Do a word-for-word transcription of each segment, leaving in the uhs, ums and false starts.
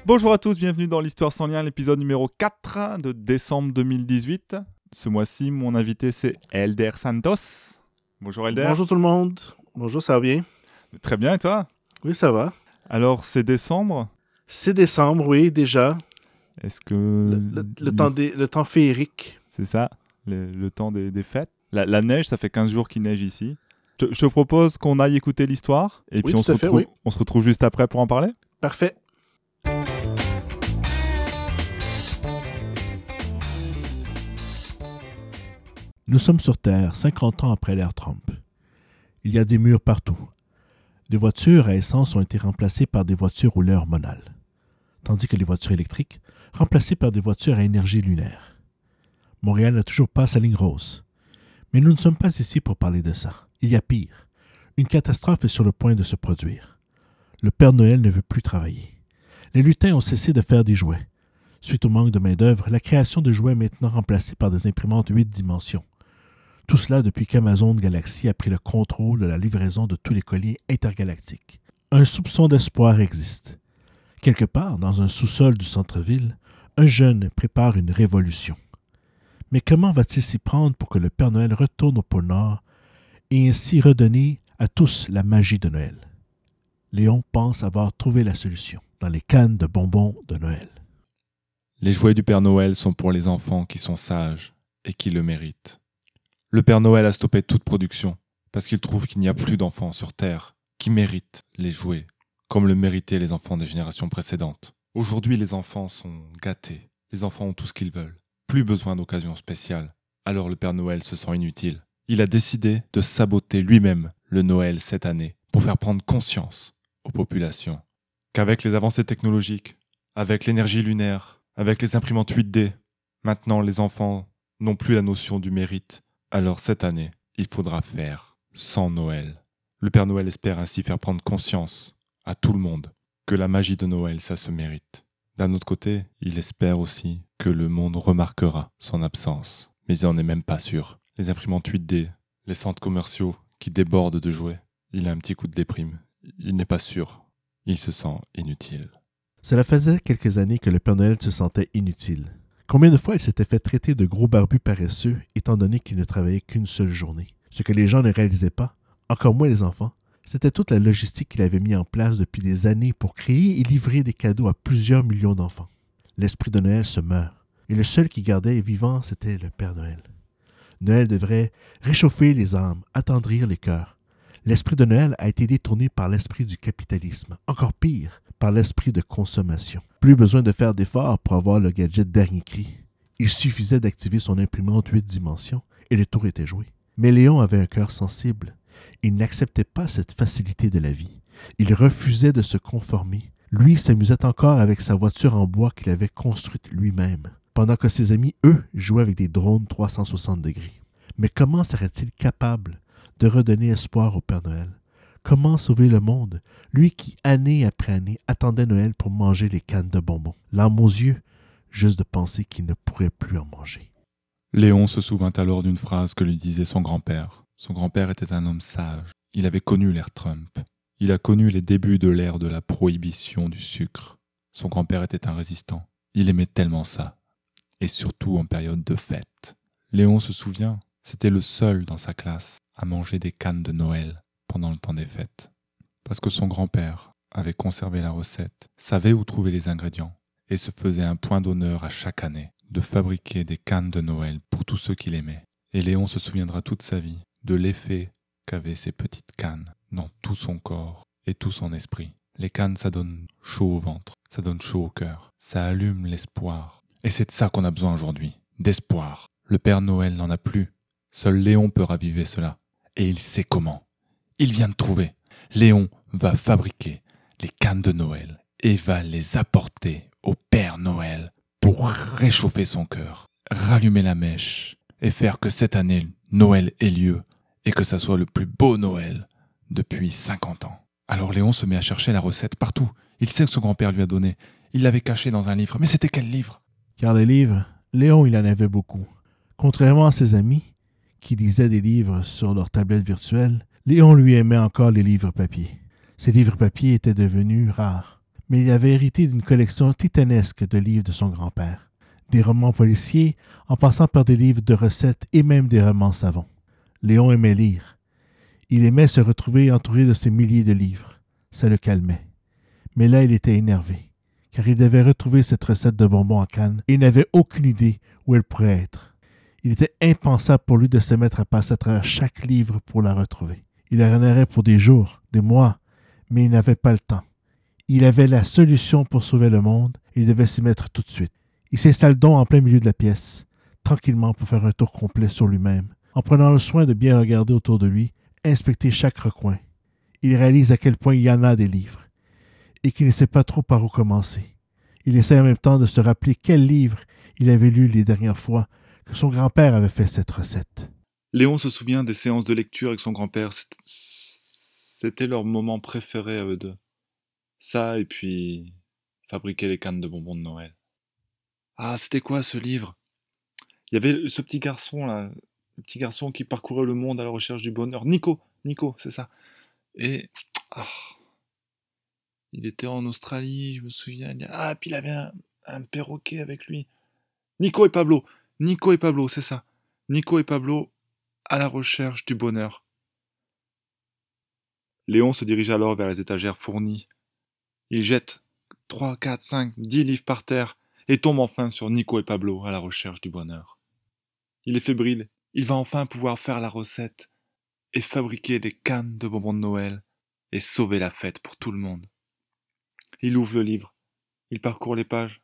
Bonjour à tous, bienvenue dans l'Histoire sans lien, l'épisode numéro quatre de décembre deux mille dix-huit. Ce mois-ci, mon invité, c'est Elder Santos. Bonjour Elder. Bonjour tout le monde. Bonjour, ça va bien? Très bien, et toi? Oui, ça va. Alors, c'est décembre? C'est décembre, oui, déjà. Est-ce que... Le, le, le, temps, des, le temps féerique. C'est ça, le, le temps des, des fêtes. La, la neige, ça fait quinze jours qu'il neige ici. Je, je te propose qu'on aille écouter l'histoire, et oui, puis on se, fait, retrouve, oui. on se retrouve juste après pour en parler. Parfait. Nous sommes sur Terre, cinquante ans après l'ère Trump. Il y a des murs partout. Les voitures à essence ont été remplacées par des voitures roulées hormonales, tandis que les voitures électriques, remplacées par des voitures à énergie lunaire. Montréal n'a toujours pas sa ligne rose. Mais nous ne sommes pas ici pour parler de ça. Il y a pire. Une catastrophe est sur le point de se produire. Le Père Noël ne veut plus travailler. Les lutins ont cessé de faire des jouets. Suite au manque de main-d'œuvre, la création de jouets est maintenant remplacée par des imprimantes huit dimensions. Tout cela depuis qu'Amazon Galaxy a pris le contrôle de la livraison de tous les colis intergalactiques. Un soupçon d'espoir existe. Quelque part, dans un sous-sol du centre-ville, un jeune prépare une révolution. Mais comment va-t-il s'y prendre pour que le Père Noël retourne au pôle Nord et ainsi redonner à tous la magie de Noël? Léon pense avoir trouvé la solution dans les cannes de bonbons de Noël. Les jouets du Père Noël sont pour les enfants qui sont sages et qui le méritent. Le Père Noël a stoppé toute production parce qu'il trouve qu'il n'y a plus d'enfants sur Terre qui méritent les jouets comme le méritaient les enfants des générations précédentes. Aujourd'hui, les enfants sont gâtés. Les enfants ont tout ce qu'ils veulent. Plus besoin d'occasions spéciales. Alors le Père Noël se sent inutile. Il a décidé de saboter lui-même le Noël cette année pour faire prendre conscience aux populations qu'avec les avancées technologiques, avec l'énergie lunaire, avec les imprimantes huit D, maintenant les enfants n'ont plus la notion du mérite. Alors cette année, il faudra faire sans Noël. Le Père Noël espère ainsi faire prendre conscience à tout le monde que la magie de Noël, ça se mérite. D'un autre côté, il espère aussi que le monde remarquera son absence. Mais il n'en est même pas sûr. Les imprimantes huit D, les centres commerciaux qui débordent de jouets, il a un petit coup de déprime. Il n'est pas sûr. Il se sent inutile. Cela faisait quelques années que le Père Noël se sentait inutile. Combien de fois il s'était fait traiter de gros barbu paresseux, étant donné qu'il ne travaillait qu'une seule journée. Ce que les gens ne réalisaient pas, encore moins les enfants, c'était toute la logistique qu'il avait mis en place depuis des années pour créer et livrer des cadeaux à plusieurs millions d'enfants. L'esprit de Noël se meurt, et le seul qui gardait vivant, c'était le Père Noël. Noël devrait réchauffer les âmes, attendrir les cœurs. L'esprit de Noël a été détourné par l'esprit du capitalisme, encore pire, par l'esprit de consommation. Plus besoin de faire d'efforts pour avoir le gadget dernier cri. Il suffisait d'activer son imprimante huit dimensions et le tour était joué. Mais Léon avait un cœur sensible. Il n'acceptait pas cette facilité de la vie. Il refusait de se conformer. Lui s'amusait encore avec sa voiture en bois qu'il avait construite lui-même, pendant que ses amis, eux, jouaient avec des drones trois cent soixante degrés. Mais comment serait-il capable de redonner espoir au Père Noël? Comment sauver le monde, lui qui, année après année, attendait Noël pour manger les cannes de bonbons, larmes aux yeux, juste de penser qu'il ne pourrait plus en manger. Léon se souvint alors d'une phrase que lui disait son grand-père. Son grand-père était un homme sage. Il avait connu l'ère Trump. Il a connu les débuts de l'ère de la prohibition du sucre. Son grand-père était un résistant. Il aimait tellement ça. Et surtout en période de fête. Léon se souvient, c'était le seul dans sa classe à manger des cannes de Noël pendant le temps des fêtes. Parce que son grand-père avait conservé la recette, savait où trouver les ingrédients et se faisait un point d'honneur à chaque année de fabriquer des cannes de Noël pour tous ceux qu'il aimait. Et Léon se souviendra toute sa vie de l'effet qu'avaient ces petites cannes dans tout son corps et tout son esprit. Les cannes, ça donne chaud au ventre, ça donne chaud au cœur, ça allume l'espoir. Et c'est de ça qu'on a besoin aujourd'hui, d'espoir. Le Père Noël n'en a plus. Seul Léon peut raviver cela. Et il sait comment. Il vient de trouver. Léon va fabriquer les cannes de Noël et va les apporter au Père Noël pour réchauffer son cœur, rallumer la mèche et faire que cette année, Noël ait lieu et que ça soit le plus beau Noël depuis cinquante ans. Alors Léon se met à chercher la recette partout. Il sait que son grand-père lui a donné. Il l'avait caché dans un livre. Mais c'était quel livre? Car les livres, Léon, il en avait beaucoup. Contrairement à ses amis, qui lisaient des livres sur leur tablette virtuelle, Léon lui aimait encore les livres papier. Ces livres papier étaient devenus rares. mais il avait hérité d'une collection titanesque de livres de son grand-père. Des romans policiers, en passant par des livres de recettes et même des romans savants. Léon aimait lire. Il aimait se retrouver entouré de ces milliers de livres. Ça le calmait. Mais là, il était énervé, car il devait retrouver cette recette de bonbons en canne et il n'avait aucune idée où elle pourrait être. Il était impensable pour lui de se mettre à passer à travers chaque livre pour la retrouver. Il en aurait pour des jours, des mois, mais il n'avait pas le temps. Il avait la solution pour sauver le monde et il devait s'y mettre tout de suite. Il s'installe donc en plein milieu de la pièce, tranquillement pour faire un tour complet sur lui-même, en prenant le soin de bien regarder autour de lui, inspecter chaque recoin. Il réalise à quel point il y en a des livres, et qu'il ne sait pas trop par où commencer. Il essaie en même temps de se rappeler quel livre il avait lu les dernières fois que son grand-père avait fait cette recette. Léon se souvient des séances de lecture avec son grand-père. C'était leur moment préféré à eux deux. Ça, et puis fabriquer les cannes de bonbons de Noël. Ah, c'était quoi ce livre? Il y avait ce petit garçon là, le petit garçon qui parcourait le monde à la recherche du bonheur. Nico, Nico, c'est ça. Et ah, il était en Australie, je me souviens. Ah, puis il avait un, un perroquet avec lui. Nico et Pablo, Nico et Pablo, c'est ça. Nico et Pablo à la recherche du bonheur. Léon se dirige alors vers les étagères fournies. Il jette trois, quatre, cinq, dix livres par terre et tombe enfin sur Nico et Pablo à la recherche du bonheur. Il est fébrile, il va enfin pouvoir faire la recette et fabriquer des cannes de bonbons de Noël et sauver la fête pour tout le monde. Il ouvre le livre, il parcourt les pages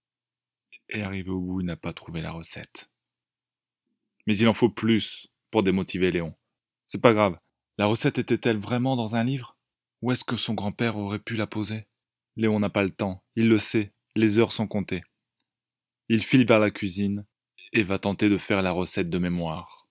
et arrivé au bout, il n'a pas trouvé la recette. Mais il en faut plus pour démotiver Léon. C'est pas grave, la recette était-elle vraiment dans un livre? Où est-ce que son grand-père aurait pu la poser? Léon n'a pas le temps, il le sait, les heures sont comptées. Il file vers la cuisine et va tenter de faire la recette de mémoire.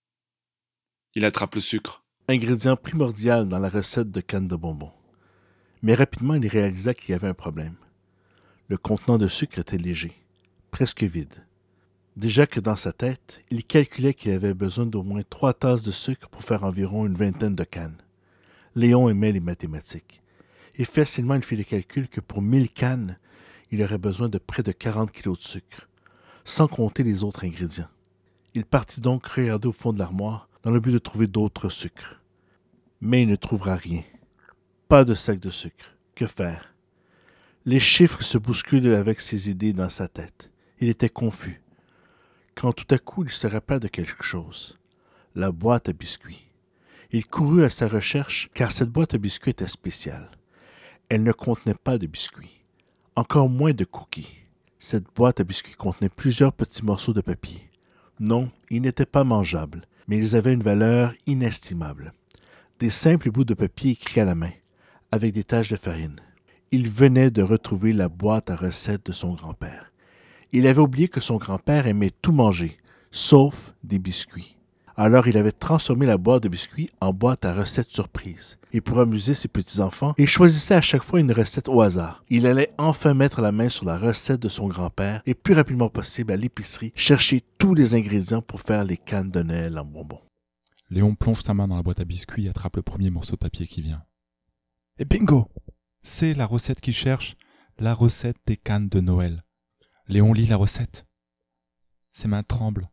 Il attrape le sucre. Ingrédient primordial dans la recette de canne de bonbons. Mais rapidement, il réalisa qu'il y avait un problème. Le contenant de sucre était léger, presque vide. Déjà que dans sa tête, il calculait qu'il avait besoin d'au moins trois tasses de sucre pour faire environ une vingtaine de cannes. Léon aimait les mathématiques. Et facilement, il fit le calcul que pour mille cannes, il aurait besoin de près de quarante kilos de sucre, sans compter les autres ingrédients. Il partit donc regarder au fond de l'armoire dans le but de trouver d'autres sucres. Mais il ne trouvera rien. Pas de sac de sucre. Que faire? Les chiffres se bousculent avec ses idées dans sa tête. Il était confus. Quand tout à coup il se rappela de quelque chose. La boîte à biscuits. Il courut à sa recherche car cette boîte à biscuits était spéciale. Elle ne contenait pas de biscuits, encore moins de cookies. Cette boîte à biscuits contenait plusieurs petits morceaux de papier. Non, ils n'étaient pas mangeables, mais ils avaient une valeur inestimable. Des simples bouts de papier écrits à la main, avec des taches de farine. Il venait de retrouver la boîte à recettes de son grand-père. Il avait oublié que son grand-père aimait tout manger, sauf des biscuits. Alors il avait transformé la boîte de biscuits en boîte à recettes surprise. Et pour amuser ses petits-enfants, il choisissait à chaque fois une recette au hasard. Il allait enfin mettre la main sur la recette de son grand-père et plus rapidement possible à l'épicerie, chercher tous les ingrédients pour faire les cannes de Noël en bonbons. Léon plonge sa main dans la boîte à biscuits et attrape le premier morceau de papier qui vient. Et bingo! C'est la recette qu'il cherche, la recette des cannes de Noël. Léon lit la recette. Ses mains tremblent.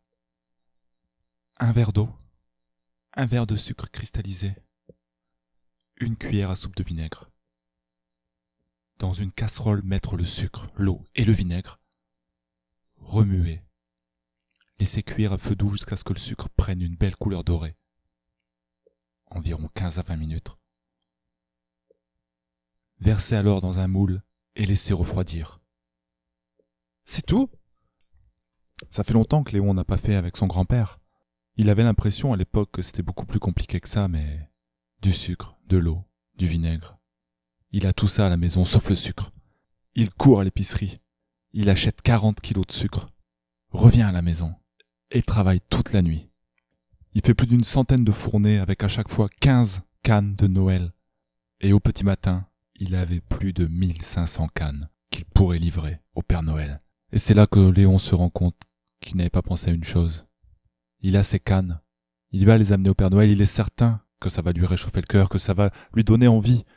Un verre d'eau, un verre de sucre cristallisé, une cuillère à soupe de vinaigre. Dans une casserole, mettre le sucre, l'eau et le vinaigre. Remuer. Laisser cuire à feu doux jusqu'à ce que le sucre prenne une belle couleur dorée. Environ quinze à vingt minutes. Verser alors dans un moule et laisser refroidir. C'est tout? Ça fait longtemps que Léon n'a pas fait avec son grand-père. Il avait l'impression à l'époque que c'était beaucoup plus compliqué que ça, mais du sucre, de l'eau, du vinaigre. Il a tout ça à la maison, sauf le sucre. Il court à l'épicerie. Il achète quarante kilos de sucre, revient à la maison et travaille toute la nuit. Il fait plus d'une centaine de fournées avec à chaque fois quinze cannes de Noël. Et au petit matin, il avait plus de mille cinq cents cannes qu'il pourrait livrer au Père Noël. Et c'est là que Léon se rend compte qu'il n'avait pas pensé à une chose. Il a ses cannes, il va les amener au Père Noël, il est certain que ça va lui réchauffer le cœur, que ça va lui donner envie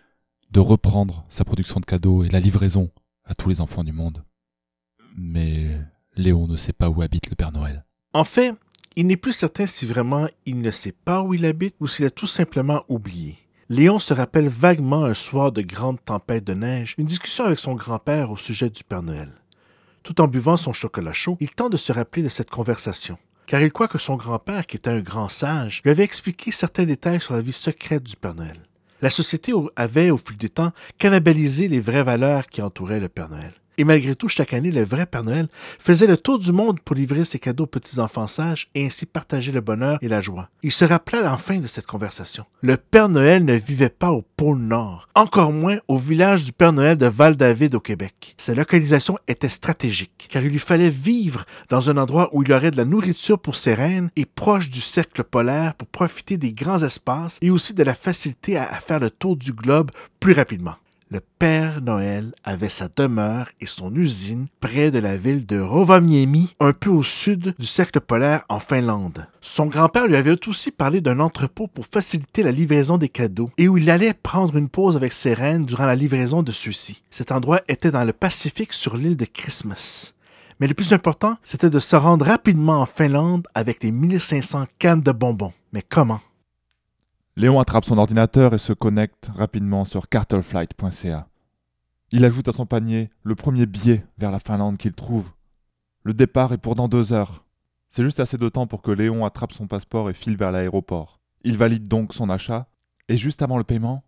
de reprendre sa production de cadeaux et la livraison à tous les enfants du monde. Mais Léon ne sait pas où habite le Père Noël. En fait, il n'est plus certain si vraiment il ne sait pas où il habite ou s'il a tout simplement oublié. Léon se rappelle vaguement un soir de grande tempête de neige, une discussion avec son grand-père au sujet du Père Noël. Tout en buvant son chocolat chaud, il tente de se rappeler de cette conversation, car il croit que son grand-père, qui était un grand sage, lui avait expliqué certains détails sur la vie secrète du Père Noël. La société avait, au fil du temps, cannibalisé les vraies valeurs qui entouraient le Père Noël. Et malgré tout, chaque année, le vrai Père Noël faisait le tour du monde pour livrer ses cadeaux aux petits-enfants sages et ainsi partager le bonheur et la joie. Il se rappela enfin de cette conversation. Le Père Noël ne vivait pas au pôle Nord, encore moins au village du Père Noël de Val-David au Québec. Sa localisation était stratégique, car il lui fallait vivre dans un endroit où il aurait de la nourriture pour ses reines et proche du cercle polaire pour profiter des grands espaces et aussi de la facilité à, à faire le tour du globe plus rapidement. Le Père Noël avait sa demeure et son usine près de la ville de Rovaniemi, un peu au sud du cercle polaire en Finlande. Son grand-père lui avait aussi parlé d'un entrepôt pour faciliter la livraison des cadeaux et où il allait prendre une pause avec ses reines durant la livraison de ceux-ci. Cet endroit était dans le Pacifique sur l'île de Christmas. Mais le plus important, c'était de se rendre rapidement en Finlande avec les mille cinq cents cannes de bonbons. Mais comment? Léon attrape son ordinateur et se connecte rapidement sur cartelflight point c a. Il ajoute à son panier le premier billet vers la Finlande qu'il trouve. Le départ est pour dans deux heures. C'est juste assez de temps pour que Léon attrape son passeport et file vers l'aéroport. Il valide donc son achat, et juste avant le paiement...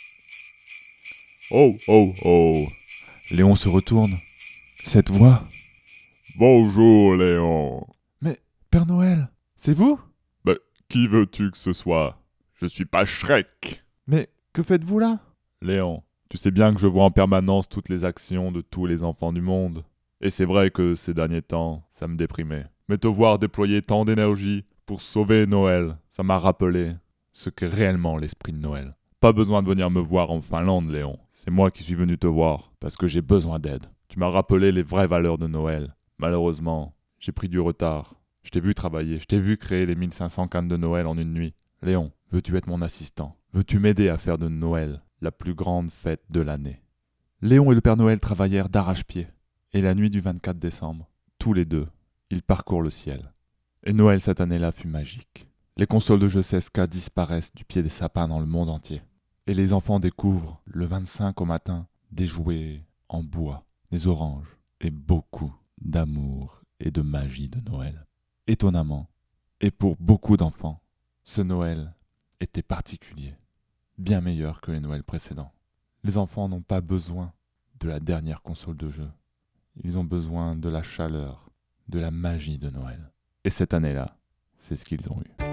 Oh, oh, oh. Léon se retourne. Cette voix... Bonjour, Léon. Mais, Père Noël, c'est vous? Ben, qui veux-tu que ce soit? Je suis pas Shrek. Mais que faites-vous là? Léon, tu sais bien que je vois en permanence toutes les actions de tous les enfants du monde. Et c'est vrai que ces derniers temps, ça me déprimait. Mais te voir déployer tant d'énergie pour sauver Noël, ça m'a rappelé ce qu'est réellement l'esprit de Noël. Pas besoin de venir me voir en Finlande, Léon. C'est moi qui suis venu te voir, parce que j'ai besoin d'aide. Tu m'as rappelé les vraies valeurs de Noël. Malheureusement, j'ai pris du retard. Je t'ai vu travailler, je t'ai vu créer les mille cinq cents cannes de Noël en une nuit. Léon, veux-tu être mon assistant? Veux-tu m'aider à faire de Noël la plus grande fête de l'année? Léon et le Père Noël travaillèrent d'arrache-pied. Et la nuit du vingt-quatre décembre, tous les deux, ils parcourent le ciel. Et Noël cette année-là fut magique. Les consoles de jeux C S K disparaissent du pied des sapins dans le monde entier. Et les enfants découvrent, le vingt-cinq au matin, des jouets en bois, des oranges et beaucoup d'amour et de magie de Noël. Étonnamment, et pour beaucoup d'enfants, ce Noël était particulier, bien meilleur que les Noëls précédents. Les enfants n'ont pas besoin de la dernière console de jeu. Ils ont besoin de la chaleur, de la magie de Noël. Et cette année-là, c'est ce qu'ils ont eu.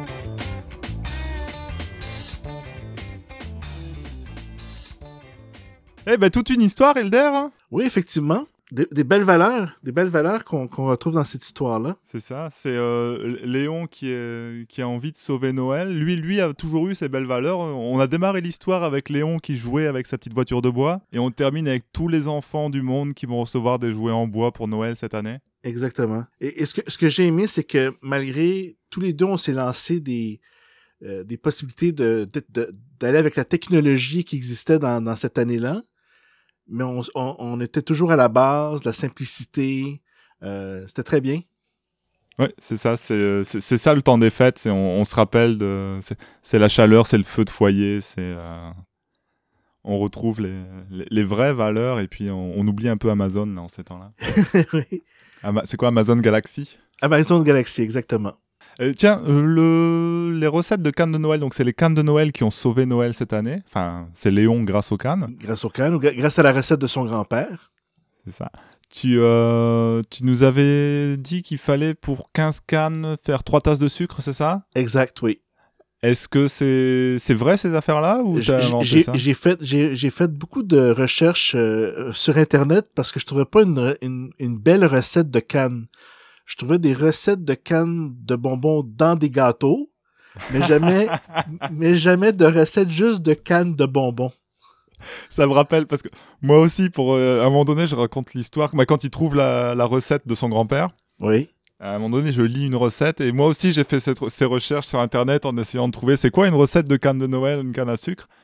Eh ben, toute une histoire, Elder, hein? Oui, effectivement. Des, des belles valeurs, des belles valeurs qu'on qu'on retrouve dans cette histoire-là. C'est ça, c'est euh, Léon qui, est, qui a envie de sauver Noël. Lui, lui a toujours eu ces belles valeurs. On a démarré l'histoire avec Léon qui jouait avec sa petite voiture de bois. Et on termine avec tous les enfants du monde qui vont recevoir des jouets en bois pour Noël cette année. Exactement. Et, et ce que, ce que j'ai aimé, c'est que malgré tous les deux, on s'est lancé des, euh, des possibilités de, de, de, d'aller avec la technologie qui existait dans, dans cette année-là. Mais on, on, on était toujours à la base, la simplicité. Euh, c'était très bien. Oui, c'est ça. C'est, c'est, c'est ça le temps des fêtes. C'est, on, on se rappelle de. C'est, c'est la chaleur, c'est le feu de foyer. C'est, euh, on retrouve les, les, les vraies valeurs et puis on, on oublie un peu Amazon là, en ces temps-là. Oui. Ama- c'est quoi Amazon Galaxy? Amazon Galaxy, exactement. Euh, tiens, euh, le... les recettes de cannes de Noël, donc c'est les cannes de Noël qui ont sauvé Noël cette année. Enfin, c'est Léon grâce aux cannes. Grâce au canne, ou gra- grâce à la recette de son grand-père. C'est ça. Tu, euh, tu nous avais dit qu'il fallait pour quinze cannes faire trois tasses de sucre, c'est ça? Exact, oui. Est-ce que c'est, c'est vrai ces affaires-là ou t'as J'ai, inventé j'ai, ça? j'ai fait, j'ai, j'ai fait beaucoup de recherches euh, sur Internet parce que je trouvais pas une, une, une belle recette de canne. Je trouvais des recettes de cannes de bonbons dans des gâteaux, mais jamais, mais jamais de recettes juste de cannes de bonbons. Ça me rappelle parce que moi aussi, pour euh, à un moment donné, je raconte l'histoire. Bah, quand il trouve la, la recette de son grand-père, Oui. à un moment donné, je lis une recette et moi aussi, j'ai fait cette, ces recherches sur Internet en essayant de trouver c'est quoi une recette de canne de Noël, une canne à sucre.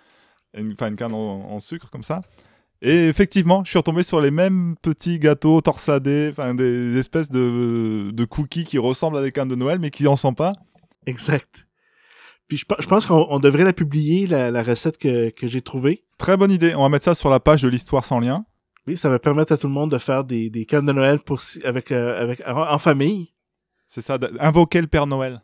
une, enfin, une canne en, en sucre comme ça. Et effectivement, je suis retombé sur les mêmes petits gâteaux torsadés, enfin des, des espèces de, de cookies qui ressemblent à des cannes de Noël, mais qui n'en sont pas. Exact. Puis je, je pense qu'on on devrait la publier, la, la recette que, que j'ai trouvée. Très bonne idée. On va mettre ça sur la page de l'histoire sans lien. Oui, ça va permettre à tout le monde de faire des, des cannes de Noël pour, avec, euh, avec, en, en famille. C'est ça, invoquer le Père Noël.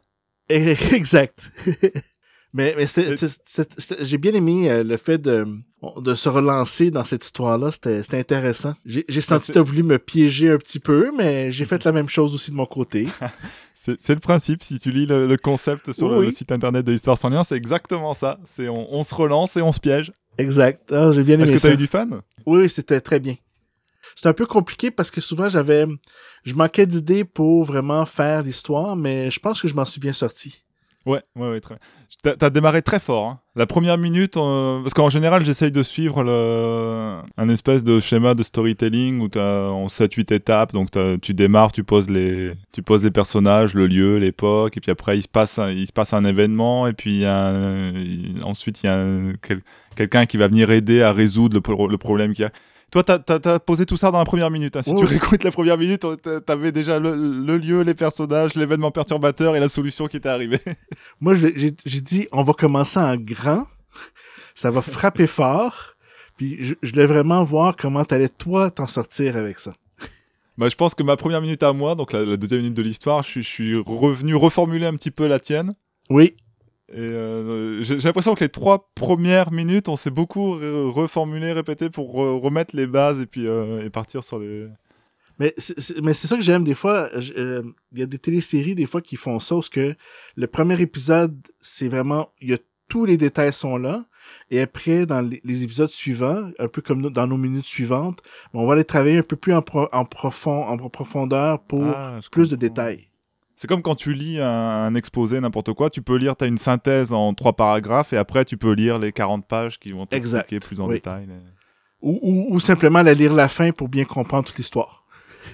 Exact. mais mais c'était, c'était, c'était, c'était, j'ai bien aimé euh, le fait de, de se relancer dans cette histoire-là. C'était, c'était intéressant. J'ai, j'ai senti que tu as voulu me piéger un petit peu, mais j'ai fait la même chose aussi de mon côté. c'est, c'est le principe. Si tu lis le, le concept sur oui. le, le site internet de l'histoire sans lien, c'est exactement ça. C'est on, on se relance et on se piège. Exact. Ah, j'ai bien aimé ça. Est-ce que tu as eu du fun? Oui, c'était très bien. C'était un peu compliqué parce que souvent, j'avais, je manquais d'idées pour vraiment faire l'histoire, mais je pense que je m'en suis bien sorti. Ouais, ouais, ouais, très. T'as, t'as démarré très fort. Hein. La première minute, euh, parce qu'en général, j'essaye de suivre le, un espèce de schéma de storytelling où t'as en sept huit étapes. Donc tu démarres, tu poses les, tu poses les personnages, le lieu, l'époque, et puis après il se passe, un, il se passe un événement, et puis il y a un, il, ensuite il y a un, quel, quelqu'un qui va venir aider à résoudre le, le problème qu'il y a. Toi, t'as, t'as, t'as posé tout ça dans la première minute. Hein. Si oh. tu réécoutes la première minute, t'avais déjà le, le lieu, les personnages, l'événement perturbateur et la solution qui était arrivée. Moi, j'ai, j'ai dit, on va commencer en grand. Ça va frapper fort. Puis je, je voulais vraiment voir comment t'allais, toi, t'en sortir avec ça. Bah, je pense que ma première minute à moi, donc la, la deuxième minute de l'histoire, je, je suis revenu reformuler un petit peu la tienne. Oui. Et euh, j'ai, j'ai l'impression que les trois premières minutes, on s'est beaucoup re- reformulé, répété pour re- remettre les bases et puis euh, et partir sur les... Mais c'est, c'est, mais c'est ça que j'aime des fois. Il euh, y a des téléséries des fois qui font ça, parce que le premier épisode, c'est vraiment... Il y a tous les détails sont là. Et après, dans les, les épisodes suivants, un peu comme nous, dans nos minutes suivantes, on va aller travailler un peu plus en, pro, en, profond, en profondeur pour ah, plus comprends. de détails. C'est comme quand tu lis un, un exposé, n'importe quoi, tu peux lire, tu as une synthèse en trois paragraphes et après tu peux lire les quarante pages qui vont t'expliquer plus en oui. détail. Les... Ou, ou, ou simplement la lire la fin pour bien comprendre toute l'histoire.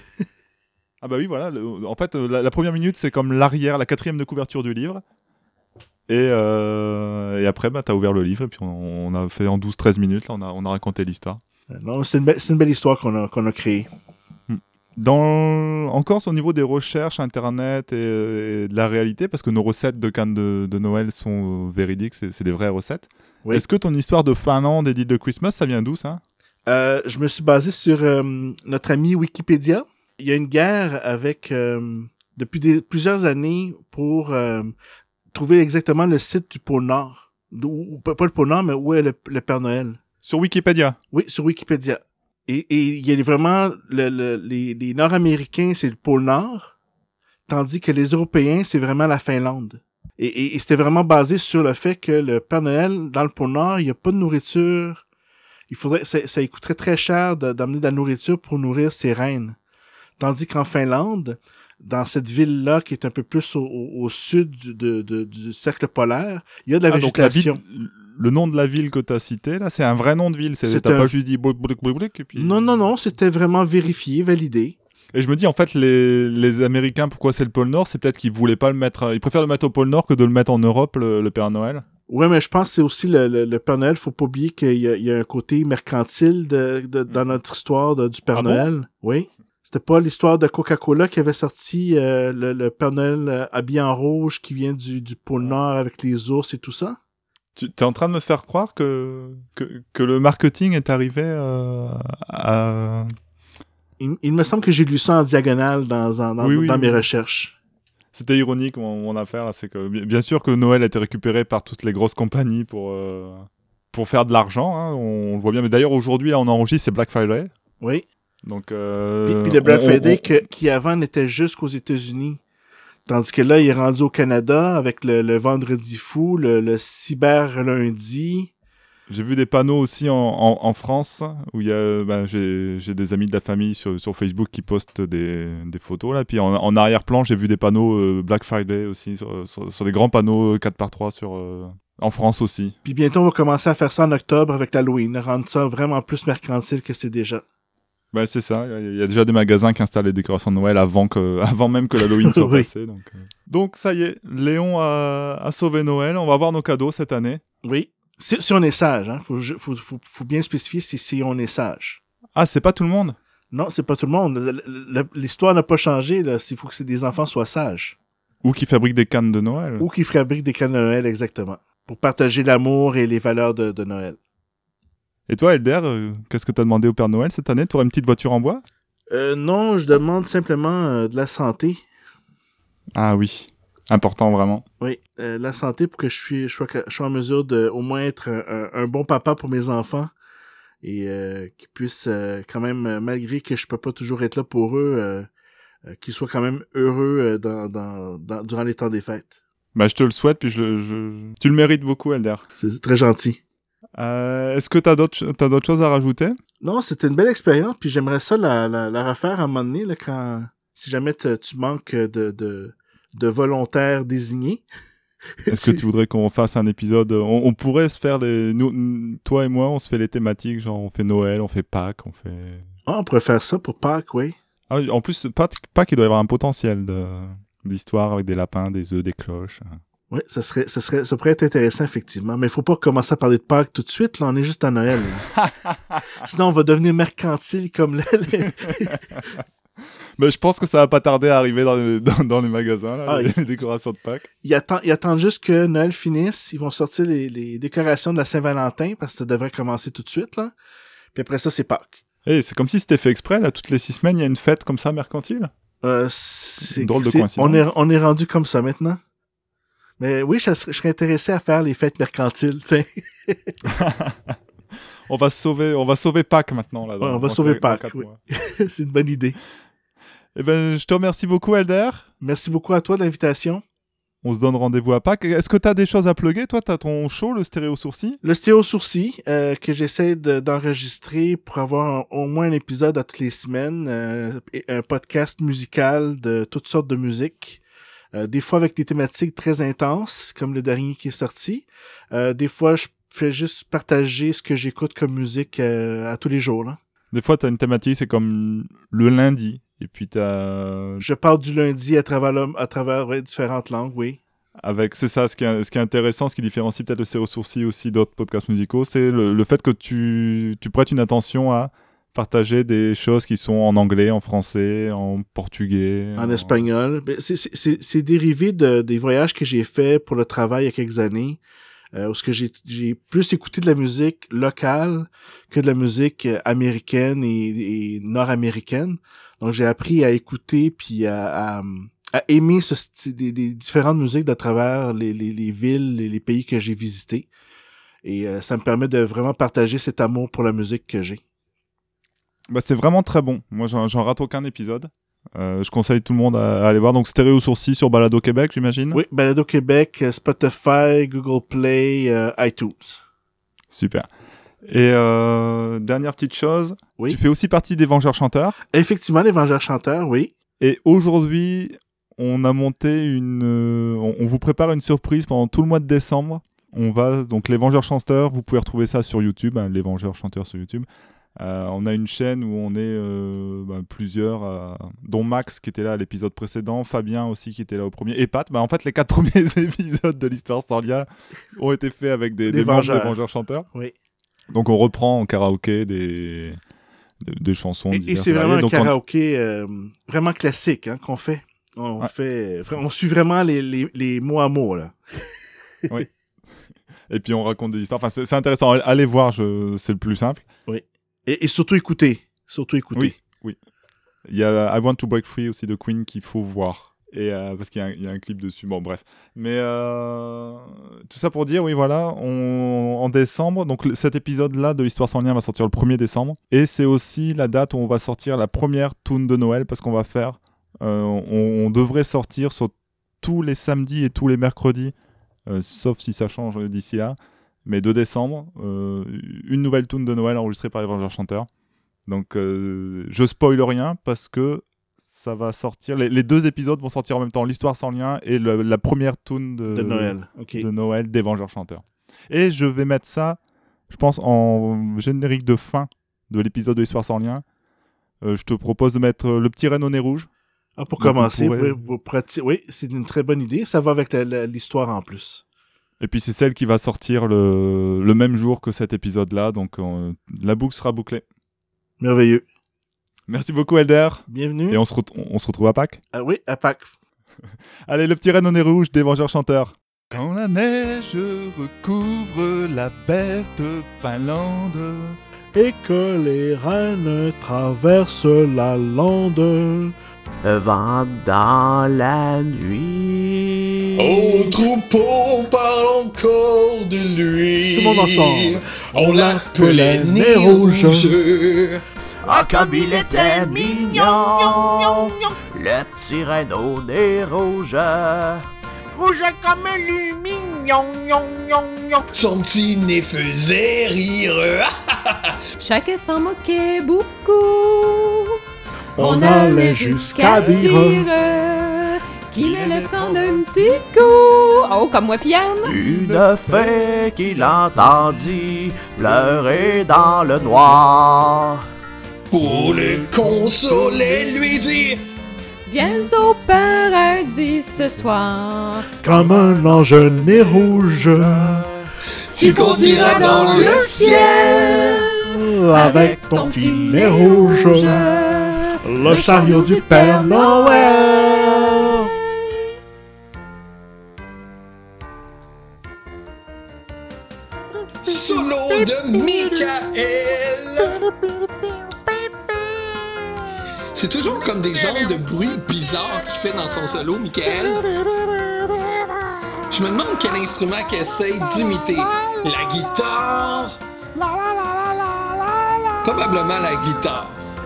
Ah bah oui, voilà. Le, en fait, la, la première minute, c'est comme l'arrière, la quatrième de couverture du livre. Et, euh, et après, bah, tu as ouvert le livre et puis on, on a fait en douze treize minutes, là, on, a, on a raconté l'histoire. Non, c'est une, be- c'est une belle histoire qu'on a, qu'on a créée. Dans, encore au niveau des recherches internet et, et de la réalité, parce que nos recettes de cannes de, de Noël sont véridiques, c'est, c'est des vraies recettes. Oui. Est-ce que ton histoire de Finlande et d'île de Christmas, ça vient d'où ça? euh, Je me suis basé sur euh, notre ami Wikipédia. Il y a une guerre avec euh, depuis des, plusieurs années pour euh, trouver exactement le site du pôle Nord. Ou, pas le pôle Nord, mais où est le, le Père Noël. Sur Wikipédia? Oui, sur Wikipédia. Et il y a vraiment, le, le, les, les Nord-Américains, c'est le pôle Nord, tandis que les Européens, c'est vraiment la Finlande. Et, et, et c'était vraiment basé sur le fait que le Père Noël, dans le pôle Nord, il n'y a pas de nourriture. Il faudrait, ça, ça coûterait très cher de, d'amener de la nourriture pour nourrir ses reines. Tandis qu'en Finlande, dans cette ville-là, qui est un peu plus au, au, au sud du, de, de, du cercle polaire, il y a de la ah, végétation. Donc la ville, le nom de la ville que tu as cité, là, c'est un vrai nom de ville. C'est, c'est t'as un... pas juste dit blic, blic, blic, blic, et puis... Non, non, non, c'était vraiment vérifié, validé. Et je me dis, en fait, les, les Américains, pourquoi c'est le pôle Nord? C'est peut-être qu'ils voulaient pas le mettre... Ils préfèrent le mettre au pôle Nord que de le mettre en Europe, le, le Père Noël. Ouais, mais je pense que c'est aussi le, le, le Père Noël. Faut pas oublier qu'il y a, il y a un côté mercantile de, de, dans notre histoire de, du Père ah Noël. Bon? Oui. C'était pas l'histoire de Coca-Cola qui avait sorti euh, le, le Père Noël euh, habillé en rouge qui vient du, du pôle Nord avec les ours et tout ça? Tu es en train de me faire croire que, que, que le marketing est arrivé euh, à... Il, il me semble que j'ai lu ça en diagonale dans, dans, dans, oui, oui, dans mes oui. recherches. C'était ironique, mon, mon affaire, là. C'est que, bien sûr que Noël a été récupéré par toutes les grosses compagnies pour, euh, pour faire de l'argent, hein, on, on le voit bien. Mais d'ailleurs, aujourd'hui, là, on enregistre, c'est Black Friday. Oui. Donc, euh, puis, puis le Black on, Friday, on, que, qui avant n'était jusqu'aux États-Unis. Tandis que là, il est rendu au Canada avec le, le Vendredi fou, le, le Cyber lundi. J'ai vu des panneaux aussi en, en, en France où il y a, ben, j'ai, j'ai des amis de la famille sur, sur Facebook qui postent des, des photos là. Puis en, en arrière-plan, j'ai vu des panneaux euh, Black Friday aussi sur, sur, sur des grands panneaux quatre par trois sur euh, en France aussi. Puis bientôt, on va commencer à faire ça en octobre avec l'Halloween, rendre ça vraiment plus mercantile que c'est déjà. Ben c'est ça, il y, y a déjà des magasins qui installent les décorations de Noël avant, que, avant même que l'Halloween soit oui. passé. Donc, euh... donc ça y est, Léon a, a sauvé Noël, on va avoir nos cadeaux cette année. Oui, Si, si on est sage, hein. Faut, faut, faut, faut bien spécifier si, si on est sage. Ah, c'est pas tout le monde? Non, c'est pas tout le monde. L'histoire n'a pas changé, là. Il faut que des enfants soient sages. Ou qui fabriquent des cannes de Noël. Ou qui fabriquent des cannes de Noël, exactement. Pour partager l'amour et les valeurs de, de Noël. Et toi, Elder, euh, qu'est-ce que t'as demandé au Père Noël cette année? Tu auras une petite voiture en bois? Euh, non, je demande simplement euh, de la santé. Ah oui, important vraiment. Oui, euh, la santé pour que je, suis, je, sois, je sois en mesure de au moins être un, un bon papa pour mes enfants et euh, qu'ils puissent euh, quand même, malgré que je peux pas toujours être là pour eux, euh, euh, qu'ils soient quand même heureux euh, dans, dans, dans, durant les temps des fêtes. Bah, je te le souhaite, puis je, je... tu le mérites beaucoup, Elder. C'est très gentil. Euh, est-ce que t'as d'autres, t'as d'autres choses à rajouter? Non, c'était une belle expérience, puis j'aimerais ça la, la, la refaire à un moment donné, là, quand, si jamais te, tu manques de, de, de volontaires désignés. Est-ce que tu voudrais qu'on fasse un épisode? On, on pourrait se faire des... Nous, toi et moi, on se fait les thématiques, genre on fait Noël, on fait Pâques, on fait... Ah, on pourrait faire ça pour Pâques, oui. Ah, en plus, Pâques, Pâques, il doit y avoir un potentiel de, d'histoire avec des lapins, des œufs, des cloches. Oui, ça serait, ça serait, ça pourrait être intéressant, effectivement. Mais il faut pas commencer à parler de Pâques tout de suite, là. On est juste à Noël, là. Sinon, on va devenir mercantile comme là. Mais je pense que ça va pas tarder à arriver dans les, dans, dans les magasins, là, ah, les, il... les décorations de Pâques. Ils attendent, ils attendent juste que Noël finisse. Ils vont sortir les, les décorations de la Saint-Valentin, parce que ça devrait commencer tout de suite, là. Puis après ça, c'est Pâques. Hey, c'est comme si c'était fait exprès, là. Toutes les six semaines, il y a une fête comme ça, mercantile. Euh, c'est... Une drôle de c'est... coïncidence. On est, on est rendu comme ça, maintenant. Mais oui, je serais, je serais intéressé à faire les fêtes mercantiles, tu sais. on va sauver, on va sauver Pâques maintenant, là. Dans, ouais, on va dans sauver dans Pâques, oui. C'est une bonne idée. Eh ben, je te remercie beaucoup, Elder. Merci beaucoup à toi de l'invitation. On se donne rendez-vous à Pâques. Est-ce que tu as des choses à plugger? Toi, tu as ton show, le Stéréo Sourcil? Le Stéréo Sourcil, euh, que j'essaie de, d'enregistrer pour avoir un, au moins un épisode à toutes les semaines. Euh, un podcast musical de toutes sortes de musique. Euh, des fois avec des thématiques très intenses, comme le dernier qui est sorti. Euh, des fois, je fais juste partager ce que j'écoute comme musique euh, à tous les jours. Là. Des fois, tu as une thématique, c'est comme le lundi. Et puis, tu as... Je parle du lundi à travers, l'homme, à travers ouais, différentes langues, oui. Avec, c'est ça, ce qui est, ce qui est intéressant, ce qui différencie peut-être le Stéréo Sourcil aussi d'autres podcasts musicaux, c'est le, le fait que tu, tu prêtes une attention à partager des choses qui sont en anglais, en français, en portugais. En, en... espagnol. C'est, c'est, c'est dérivé de, des voyages que j'ai faits pour le travail il y a quelques années, euh, où que j'ai, j'ai plus écouté de la musique locale que de la musique américaine et, et nord-américaine. Donc j'ai appris à écouter puis à, à, à aimer ce, des, des différentes musiques de travers les, les, les villes et les pays que j'ai visités. Et euh, ça me permet de vraiment partager cet amour pour la musique que j'ai. Bah, c'est vraiment très bon. Moi, j'en, j'en rate aucun épisode. Euh, je conseille tout le monde à, à aller voir. Donc, Stéréo Sourcil sur Balado Québec, j'imagine. Oui, Balado Québec, Spotify, Google Play, euh, iTunes. Super. Et euh, dernière petite chose, oui. Tu fais aussi partie des Vengeurs Chanteurs. Effectivement, les Vengeurs Chanteurs, oui. Et aujourd'hui, on a monté une... Euh, on, on vous prépare une surprise pendant tout le mois de décembre. On va... Donc, les Vengeurs Chanteurs, vous pouvez retrouver ça sur YouTube, hein, les Vengeurs Chanteurs sur YouTube. Euh, on a une chaîne où on est euh, bah, plusieurs, euh, dont Max qui était là à l'épisode précédent, Fabien aussi qui était là au premier, et Pat. Bah, en fait, les quatre premiers épisodes de l'Histoire sans lien ont été faits avec des, des membres des Vengeurs Chanteurs. Oui. Donc on reprend en karaoké des, des, des chansons. Et, et c'est vraiment un karaoké on... euh, vraiment classique hein, qu'on fait. On, ouais. fait. On suit vraiment les, les, les mots à mots. Là. Oui. Et puis on raconte des histoires. Enfin, c'est, c'est intéressant. Allez voir, je... c'est le plus simple. Oui. Et, et surtout écouter. Surtout écouter. Oui, oui. Il y a I Want to Break Free aussi de Queen qu'il faut voir. Et euh, parce qu'il y a, un, il y a un clip dessus. Bon, bref. Mais euh, tout ça pour dire, oui, voilà, on, en décembre, donc cet épisode-là de l'Histoire sans lien va sortir le premier décembre. Et c'est aussi la date où on va sortir la première tune de Noël parce qu'on va faire, euh, on, on devrait sortir sur tous les samedis et tous les mercredis, euh, sauf si ça change d'ici là. Mais de décembre, euh, une nouvelle tune de Noël enregistrée par les Vengeurs Chanteurs. Donc, euh, je spoil rien parce que ça va sortir. Les, les deux épisodes vont sortir en même temps, l'Histoire sans lien et le, la première tune de, de Noël, okay. de Noël des Vengeurs Chanteurs. Et je vais mettre ça, je pense, en générique de fin de l'épisode de l'Histoire sans lien. Euh, je te propose de mettre le petit renne au nez rouge. Ah, pour Donc commencer, pourrait... pour, pour, pour, oui, c'est une très bonne idée. Ça va avec la, la, l'histoire en plus. Et puis c'est celle qui va sortir le, le même jour que cet épisode-là, donc euh, la boucle sera bouclée. Merveilleux. Merci beaucoup, Elder. Bienvenue. Et on se, re- on se retrouve à Pâques. Ah oui, à Pâques. Allez, le petit renne au nez rouge des Vengeurs Chanteurs. Quand la neige recouvre la bête Finlande, Et que les reines traversent la lande. Vent dans la nuit. Au troupeau parle encore de lui. Tout le monde ensemble. On l'appelait Nez Rouge. Ah, comme il était mignon, le petit renne au nez rouge. Rouge comme lui, mignon, gnon, gnon, gnon. Son petit nez faisait rire. Chacun s'en moquait beaucoup. On allait jusqu'à dire qu'il allait prendre un petit coup. Oh, comme moi, Piane. Une fée qui l'entendit pleurer dans le noir. Pour le consoler, lui dit: Viens au paradis ce soir. Comme un ange nez rouge. Tu conduiras dans le ciel. Avec ton petit nez rouge. Le chariot du Père Noël. Solo de Michael. C'est toujours comme des genres de bruits bizarres qu'il fait dans son solo, Michael. Je me demande quel instrument qu'il essaye d'imiter. La guitare? Probablement la guitare.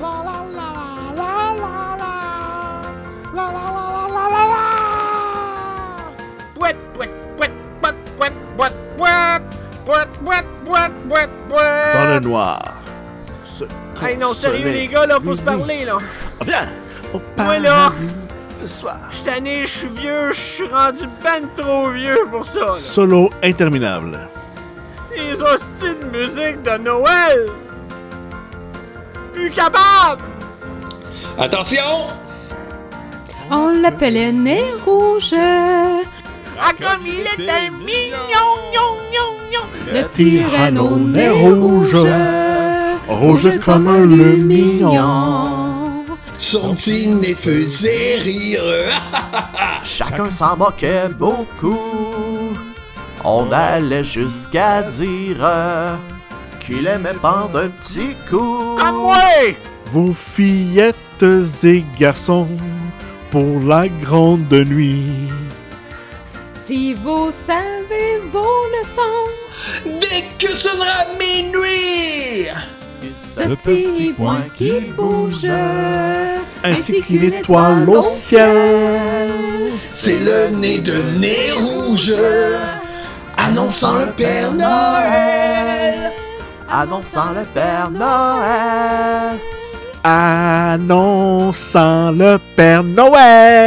Boîte, boîte, boîte, boîte, boîte, boîte, boîte, boîte, boîte, boîte, boîte, boîte. Dans le noir. Ce Hey non, sérieux soleil les gars, là, faut lui se dit, parler, là. Viens au Moi, là. paradis ce soir. Je suis tanné, je suis vieux, je suis rendu ben trop vieux pour ça, là. Solo interminable. Les hosties de musique de Noël. Plus capable. Attention! On l'appelait Nez Rouge. Ah, comme il était mignon, gnon, gnon, gnon. Le petit renne au nez rouge. Rouge comme le mignon. Son petit nez faisait rire. Chacun s'en moquait beaucoup. On allait jusqu'à dire qu'il aimait prendre un petit coup. Comme moi. Vous fillettes et garçons, pour la grande nuit. Si vous savez vos leçons, Dès que sonnera minuit, ce petit point qui bouge, Ainsi qu'une étoile au ciel. c'est le nez de Nez Rouge, annonçant le Père Noël. Annonçant le Père Noël. Annonçant le Père Noël.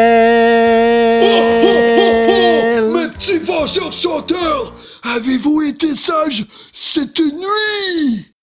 Oh, oh, oh, oh, mes petits vengeurs chanteurs, avez-vous été sages cette nuit?